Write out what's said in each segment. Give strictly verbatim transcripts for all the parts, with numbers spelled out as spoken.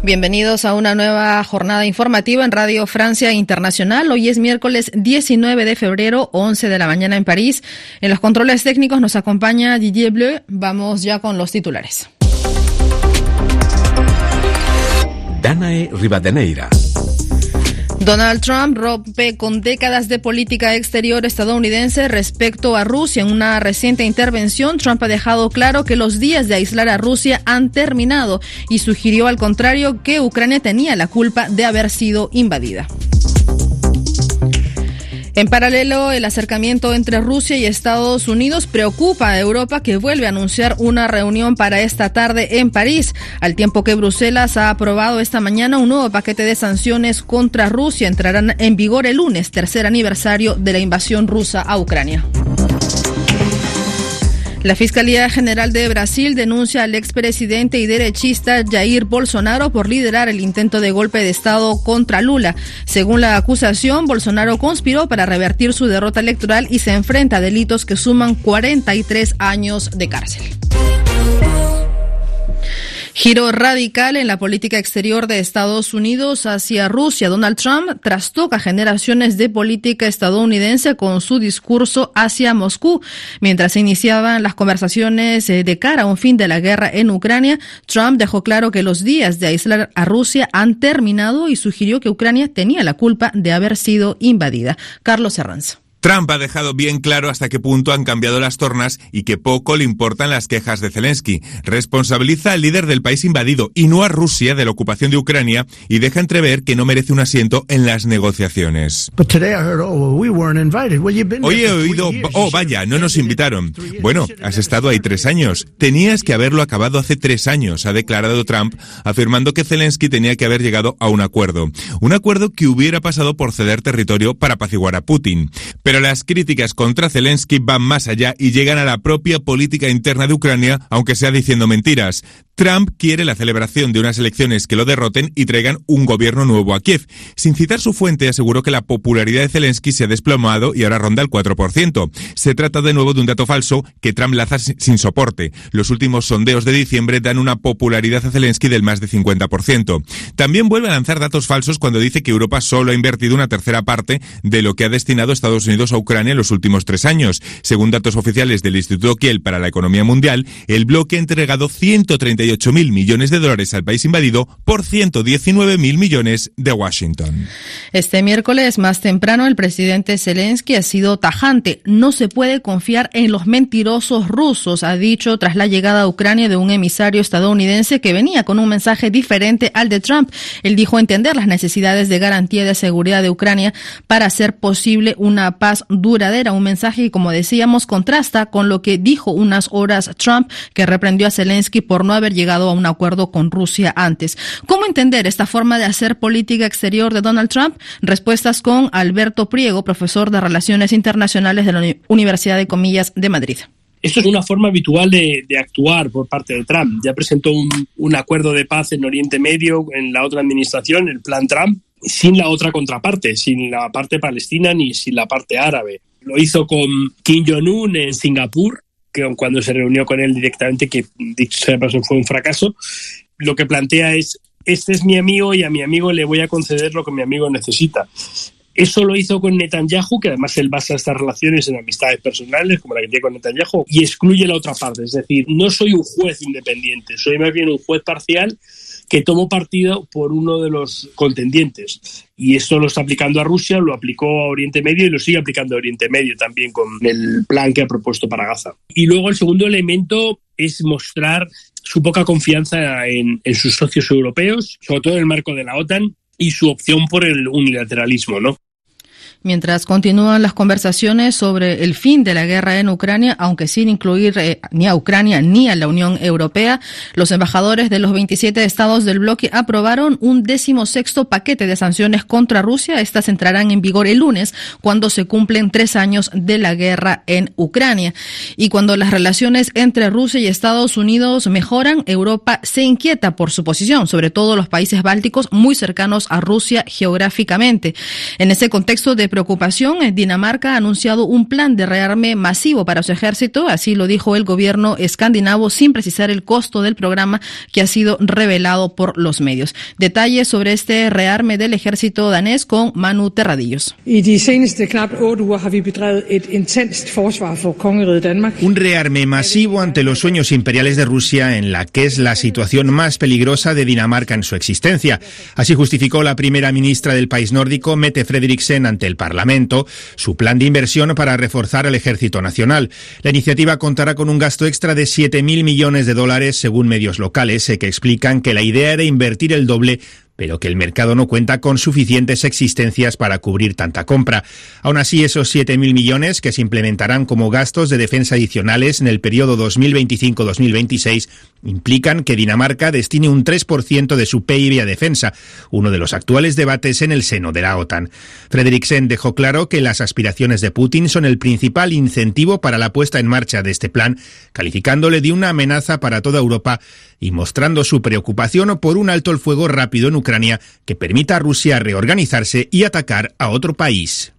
Bienvenidos a una nueva jornada informativa en Radio Francia Internacional. Hoy es miércoles diecinueve de febrero, once de la mañana en París. En los controles técnicos nos acompaña Didier Bleu. Vamos ya con los titulares. Danae Rivadeneira. Donald Trump rompe con décadas de política exterior estadounidense respecto a Rusia. En una reciente intervención, Trump ha dejado claro que los días de aislar a Rusia han terminado y sugirió al contrario que Ucrania tenía la culpa de haber sido invadida. En paralelo, el acercamiento entre Rusia y Estados Unidos preocupa a Europa, que vuelve a anunciar una reunión para esta tarde en París, al tiempo que Bruselas ha aprobado esta mañana un nuevo paquete de sanciones contra Rusia. Entrarán en vigor el lunes, tercer aniversario de la invasión rusa a Ucrania. La Fiscalía General de Brasil denuncia al expresidente y derechista Jair Bolsonaro por liderar el intento de golpe de Estado contra Lula. Según la acusación, Bolsonaro conspiró para revertir su derrota electoral y se enfrenta a delitos que suman cuarenta y tres años de cárcel. Giro radical en la política exterior de Estados Unidos hacia Rusia. Donald Trump trastoca generaciones de política estadounidense con su discurso hacia Moscú. Mientras se iniciaban las conversaciones de cara a un fin de la guerra en Ucrania, Trump dejó claro que los días de aislar a Rusia han terminado y sugirió que Ucrania tenía la culpa de haber sido invadida. Carlos Herranz. Trump ha dejado bien claro hasta qué punto han cambiado las tornas y que poco le importan las quejas de Zelensky. Responsabiliza al líder del país invadido y no a Rusia de la ocupación de Ucrania y deja entrever que no merece un asiento en las negociaciones. Hoy he oído, oh vaya, no nos invitaron. Bueno, has estado ahí tres años. Tenías que haberlo acabado hace tres años, ha declarado Trump, afirmando que Zelensky tenía que haber llegado a un acuerdo. Un acuerdo que hubiera pasado por ceder territorio para apaciguar a Putin. Pero las críticas contra Zelensky van más allá y llegan a la propia política interna de Ucrania, aunque sea diciendo mentiras. Trump quiere la celebración de unas elecciones que lo derroten y traigan un gobierno nuevo a Kiev. Sin citar su fuente, aseguró que la popularidad de Zelensky se ha desplomado y ahora ronda el cuatro por ciento. Se trata de nuevo de un dato falso que Trump lanza sin soporte. Los últimos sondeos de diciembre dan una popularidad a Zelensky del más de cincuenta por ciento. También vuelve a lanzar datos falsos cuando dice que Europa solo ha invertido una tercera parte de lo que ha destinado Estados Unidos a Ucrania en los últimos tres años. Según datos oficiales del Instituto Kiel para la Economía Mundial, el bloque ha entregado ciento treinta y ocho mil millones de dólares al país invadido por ciento diecinueve mil millones de Washington. Este miércoles más temprano el presidente Zelensky ha sido tajante. No se puede confiar en los mentirosos rusos, ha dicho tras la llegada a Ucrania de un emisario estadounidense que venía con un mensaje diferente al de Trump. Él dijo entender las necesidades de garantía de seguridad de Ucrania para hacer posible una paz duradera. Un mensaje que, como decíamos, contrasta con lo que dijo unas horas Trump, que reprendió a Zelensky por no haber llegado a un acuerdo con Rusia antes. ¿Cómo entender esta forma de hacer política exterior de Donald Trump? Respuestas con Alberto Priego, profesor de Relaciones Internacionales de la Universidad de Comillas de Madrid. Esto es una forma habitual de, de actuar por parte de Trump. Ya presentó un, un acuerdo de paz en Oriente Medio en la otra administración, el Plan Trump, sin la otra contraparte, sin la parte palestina ni sin la parte árabe. Lo hizo con Kim Jong-un en Singapur, que cuando se reunió con él directamente, que dicho sea paso fue un fracaso. Lo que plantea es, este es mi amigo y a mi amigo le voy a conceder lo que mi amigo necesita. Eso lo hizo con Netanyahu, que además él basa estas relaciones en amistades personales, como la que tiene con Netanyahu, y excluye la otra parte. Es decir, no soy un juez independiente, soy más bien un juez parcial que tomó partido por uno de los contendientes. Y esto lo está aplicando a Rusia, lo aplicó a Oriente Medio y lo sigue aplicando a Oriente Medio también con el plan que ha propuesto para Gaza. Y luego el segundo elemento es mostrar su poca confianza en, en sus socios europeos, sobre todo en el marco de la OTAN, y su opción por el unilateralismo, ¿no? Mientras continúan las conversaciones sobre el fin de la guerra en Ucrania, aunque sin incluir eh, ni a Ucrania ni a la Unión Europea, los embajadores de los veintisiete estados del bloque aprobaron un decimosexto paquete de sanciones contra Rusia. Estas entrarán en vigor el lunes, cuando se cumplen tres años de la guerra en Ucrania. Y cuando las relaciones entre Rusia y Estados Unidos mejoran, Europa se inquieta por su posición, sobre todo los países bálticos muy cercanos a Rusia geográficamente. En ese contexto de de preocupación, Dinamarca ha anunciado un plan de rearme masivo para su ejército, así lo dijo el gobierno escandinavo sin precisar el costo del programa que ha sido revelado por los medios. Detalles sobre este rearme del ejército danés con Manu Terradillos. Un rearme masivo ante los sueños imperiales de Rusia en la que es la situación más peligrosa de Dinamarca en su existencia. Así justificó la primera ministra del país nórdico, Mette Frederiksen, ante el Parlamento su plan de inversión para reforzar el ejército nacional. La iniciativa contará con un gasto extra de siete mil millones de dólares, según medios locales, que explican que la idea era invertir el doble, pero que el mercado no cuenta con suficientes existencias para cubrir tanta compra. Aún así, esos siete mil millones, que se implementarán como gastos de defensa adicionales en el periodo dos mil veinticinco a dos mil veintiséis, implican que Dinamarca destine un tres por ciento de su P I B a defensa, uno de los actuales debates en el seno de la OTAN. Frederiksen dejó claro que las aspiraciones de Putin son el principal incentivo para la puesta en marcha de este plan, calificándole de una amenaza para toda Europa y mostrando su preocupación por un alto el fuego rápido en Ucrania que permita a Rusia reorganizarse y atacar a otro país.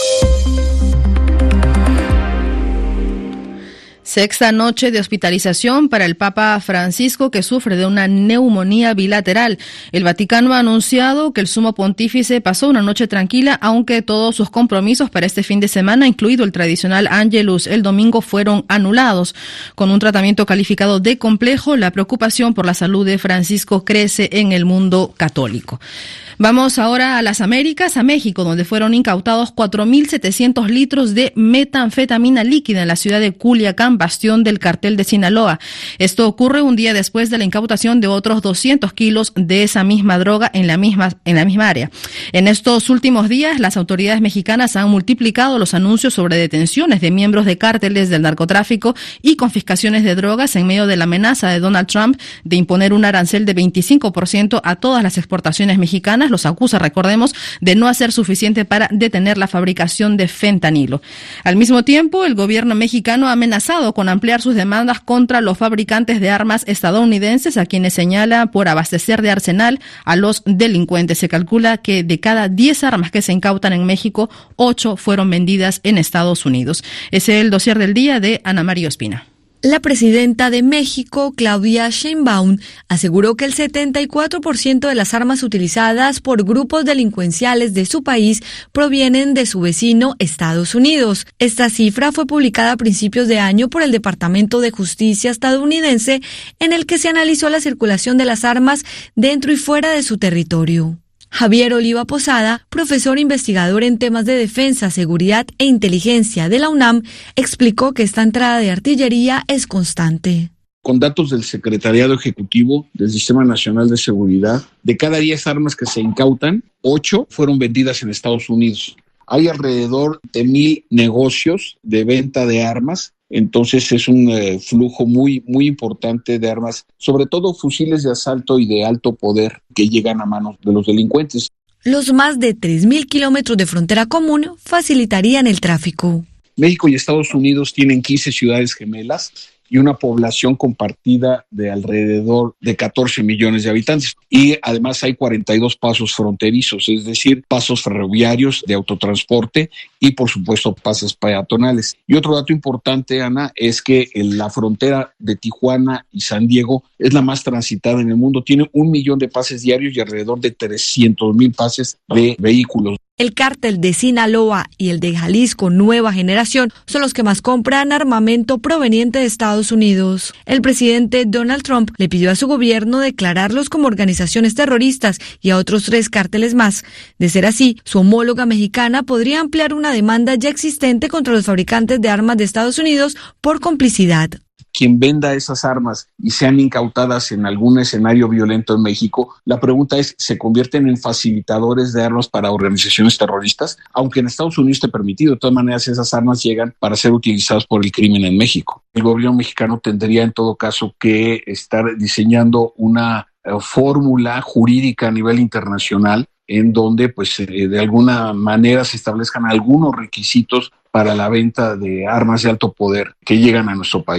Sexta noche de hospitalización para el Papa Francisco, que sufre de una neumonía bilateral. El Vaticano ha anunciado que el sumo pontífice pasó una noche tranquila, aunque todos sus compromisos para este fin de semana, incluido el tradicional Angelus el domingo, fueron anulados. Con un tratamiento calificado de complejo, la preocupación por la salud de Francisco crece en el mundo católico. Vamos ahora a las Américas, a México, donde fueron incautados cuatro mil setecientos litros de metanfetamina líquida en la ciudad de Culiacán, bastión del cartel de Sinaloa. Esto ocurre un día después de la incautación de otros doscientos kilos de esa misma droga en la misma, en la misma área. En estos últimos días, las autoridades mexicanas han multiplicado los anuncios sobre detenciones de miembros de cárteles del narcotráfico y confiscaciones de drogas en medio de la amenaza de Donald Trump de imponer un arancel de veinticinco por ciento a todas las exportaciones mexicanas. Los acusa, recordemos, de no hacer suficiente para detener la fabricación de fentanilo. Al mismo tiempo, el gobierno mexicano ha amenazado con ampliar sus demandas contra los fabricantes de armas estadounidenses, a quienes señala por abastecer de arsenal a los delincuentes. Se calcula que de cada diez armas que se incautan en México, ocho fueron vendidas en Estados Unidos. Ese es el dossier del día de Ana María Ospina. La presidenta de México, Claudia Sheinbaum, aseguró que el setenta y cuatro por ciento de las armas utilizadas por grupos delincuenciales de su país provienen de su vecino Estados Unidos. Esta cifra fue publicada a principios de año por el Departamento de Justicia estadounidense, en el que se analizó la circulación de las armas dentro y fuera de su territorio. Javier Oliva Posada, profesor investigador en temas de defensa, seguridad e inteligencia de la UNAM, explicó que esta entrada de artillería es constante. Con datos del Secretariado Ejecutivo del Sistema Nacional de Seguridad, de cada diez armas que se incautan, ocho fueron vendidas en Estados Unidos. Hay alrededor de mil negocios de venta de armas. Entonces es un eh, flujo muy, muy importante de armas, sobre todo fusiles de asalto y de alto poder que llegan a manos de los delincuentes. Los más de tres mil kilómetros de frontera común facilitarían el tráfico. México y Estados Unidos tienen quince ciudades gemelas y una población compartida de alrededor de catorce millones de habitantes. Y además hay cuarenta y dos pasos fronterizos, es decir, pasos ferroviarios de autotransporte y, por supuesto, pasos peatonales. Y otro dato importante, Ana, es que la frontera de Tijuana y San Diego es la más transitada en el mundo. Tiene un millón de pases diarios y alrededor de trescientos mil pases de vehículos. El cártel de Sinaloa y el de Jalisco Nueva Generación son los que más compran armamento proveniente de Estados Unidos. El presidente Donald Trump le pidió a su gobierno declararlos como organizaciones terroristas y a otros tres cárteles más. De ser así, su homóloga mexicana podría ampliar una demanda ya existente contra los fabricantes de armas de Estados Unidos por complicidad. Quien venda esas armas y sean incautadas en algún escenario violento en México, la pregunta es, ¿se convierten en facilitadores de armas para organizaciones terroristas? Aunque en Estados Unidos esté permitido, de todas maneras esas armas llegan para ser utilizadas por el crimen en México. El gobierno mexicano tendría en todo caso que estar diseñando una uh, fórmula jurídica a nivel internacional en donde pues eh, de alguna manera se establezcan algunos requisitos para la venta de armas de alto poder que llegan a nuestro país.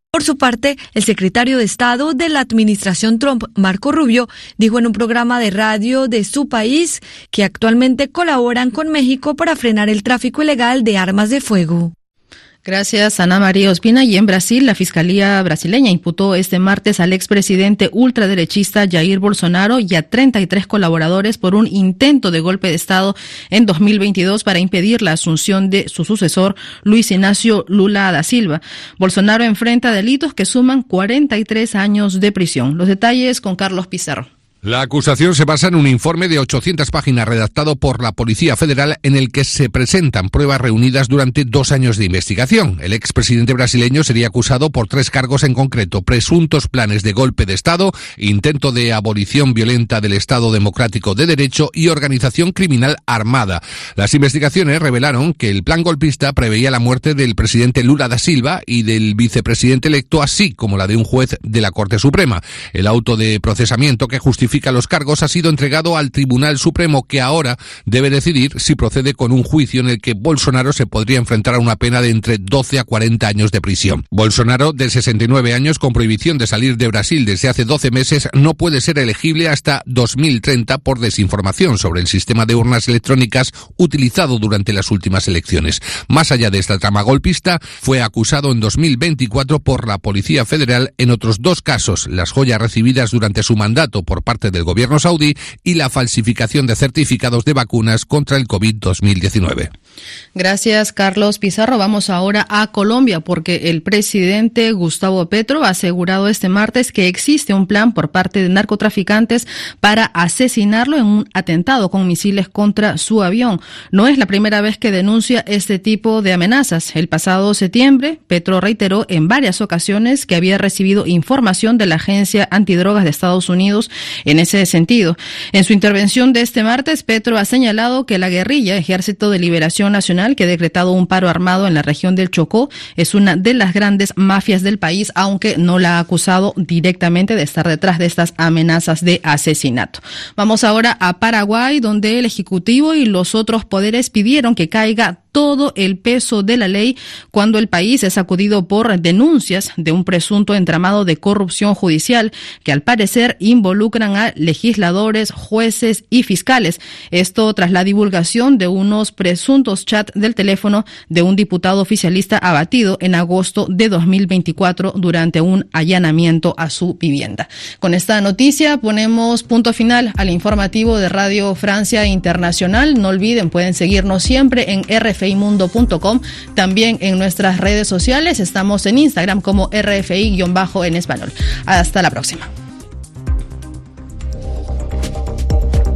Por su parte, el secretario de Estado de la administración Trump, Marco Rubio, dijo en un programa de radio de su país que actualmente colaboran con México para frenar el tráfico ilegal de armas de fuego. Gracias, Ana María Ospina. Y en Brasil, la Fiscalía brasileña imputó este martes al expresidente ultraderechista Jair Bolsonaro y a treinta y tres colaboradores por un intento de golpe de Estado en dos mil veintidós para impedir la asunción de su sucesor, Luis Ignacio Lula da Silva. Bolsonaro enfrenta delitos que suman cuarenta y tres años de prisión. Los detalles con Carlos Pizarro. La acusación se basa en un informe de ochocientas páginas redactado por la Policía Federal en el que se presentan pruebas reunidas durante dos años de investigación. El expresidente brasileño sería acusado por tres cargos en concreto: presuntos planes de golpe de Estado, intento de abolición violenta del Estado Democrático de Derecho y organización criminal armada. Las investigaciones revelaron que el plan golpista preveía la muerte del presidente Lula da Silva y del vicepresidente electo, así como la de un juez de la Corte Suprema. El auto de procesamiento que justifica los cargos ha sido entregado al Tribunal Supremo, que ahora debe decidir si procede con un juicio en el que Bolsonaro se podría enfrentar a una pena de entre doce a cuarenta años de prisión. Bolsonaro, de sesenta y nueve años, con prohibición de salir de Brasil desde hace doce meses, no puede ser elegible hasta dos mil treinta por desinformación sobre el sistema de urnas electrónicas utilizado durante las últimas elecciones. Más allá de esta trama golpista, fue acusado en dos mil veinticuatro por la Policía Federal en otros dos casos: las joyas recibidas durante su mandato por parte del gobierno saudí y la falsificación de certificados de vacunas contra el COVID dos mil diecinueve. Gracias, Carlos Pizarro. Vamos ahora a Colombia, porque el presidente Gustavo Petro ha asegurado este martes que existe un plan por parte de narcotraficantes para asesinarlo en un atentado con misiles contra su avión. No es la primera vez que denuncia este tipo de amenazas. El pasado septiembre, Petro reiteró en varias ocasiones que había recibido información de la Agencia Antidrogas de Estados Unidos en ese sentido. En su intervención de este martes, Petro ha señalado que la guerrilla Ejército de Liberación Nacional, que ha decretado un paro armado en la región del Chocó, es una de las grandes mafias del país, aunque no la ha acusado directamente de estar detrás de estas amenazas de asesinato. Vamos ahora a Paraguay, donde el Ejecutivo y los otros poderes pidieron que caiga todo el peso de la ley cuando el país es sacudido por denuncias de un presunto entramado de corrupción judicial que al parecer involucran a legisladores, jueces y fiscales. Esto tras la divulgación de unos presuntos chats del teléfono de un diputado oficialista abatido en agosto de dos mil veinticuatro durante un allanamiento a su vivienda. Con esta noticia ponemos punto final al informativo de Radio Francia Internacional. No olviden, pueden seguirnos siempre en r f i mundo punto com, también en nuestras redes sociales. Estamos en Instagram como R F I-en español. Hasta la próxima.